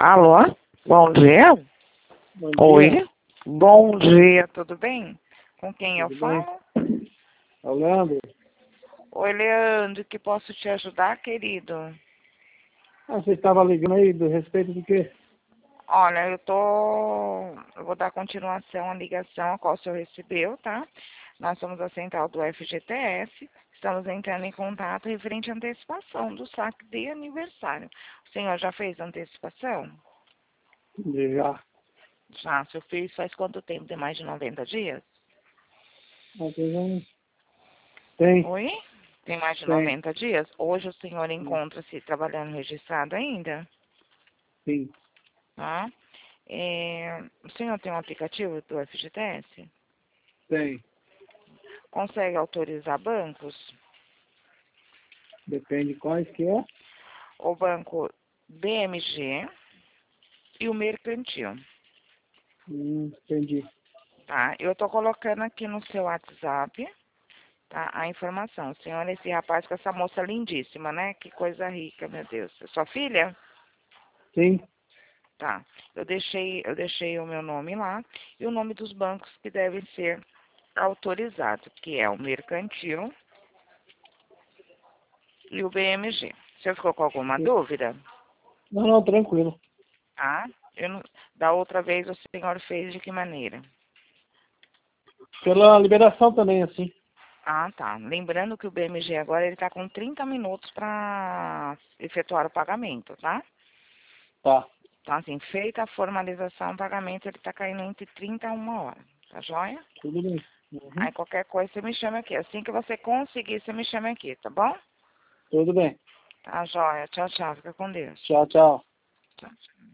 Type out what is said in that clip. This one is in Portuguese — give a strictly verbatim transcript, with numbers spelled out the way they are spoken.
Alô? Bom dia. Bom Oi. dia. Bom dia, tudo bem? Com quem eu Tudo falo? bem? Leandro. Oi, Leandro, que posso te ajudar, querido? Ah, você estava ligando aí do respeito do quê? Olha, eu tô... Eu vou dar continuação à ligação a qual o senhor recebeu, tá? Nós somos a central do F G T S. Estamos entrando em contato referente à antecipação do saque de aniversário. O senhor já fez a antecipação? Já. Já, seu filho faz quanto tempo? Tem mais de noventa dias? Mas tem um... Tem, Oi? Tem mais de tem. noventa dias? Hoje o senhor Sim. encontra-se trabalhando registrado ainda? Sim. Tá? É, o senhor tem um aplicativo do F G T S? Tem. Consegue autorizar bancos? Depende quais que é. O banco B M G e o mercantil. Hum, entendi. Tá? Eu tô colocando aqui no seu WhatsApp, tá? A informação. O senhor é esse rapaz com essa moça lindíssima, né? Que coisa rica, meu Deus. É sua filha? Sim. Tá. Eu deixei, eu deixei o meu nome lá e o nome dos bancos que devem ser autorizados, que é o mercantil e o B M G. Você ficou com alguma dúvida? Não, não, tranquilo. Ah, eu não, da outra vez o senhor fez de que maneira? Pela liberação também, assim. Ah, tá. Lembrando que o B M G agora ele está com trinta minutos para efetuar o pagamento, tá? Tá. Então, assim, feita a formalização, o pagamento ele está caindo entre trinta a uma hora. Tá joia? Tudo bem. Uhum. Aí qualquer coisa você me chama aqui. Assim que você conseguir, você me chama aqui, tá bom? Tudo bem. Tá joia. Tchau, tchau. Fica com Deus. Tchau, tchau. Tchau, tchau.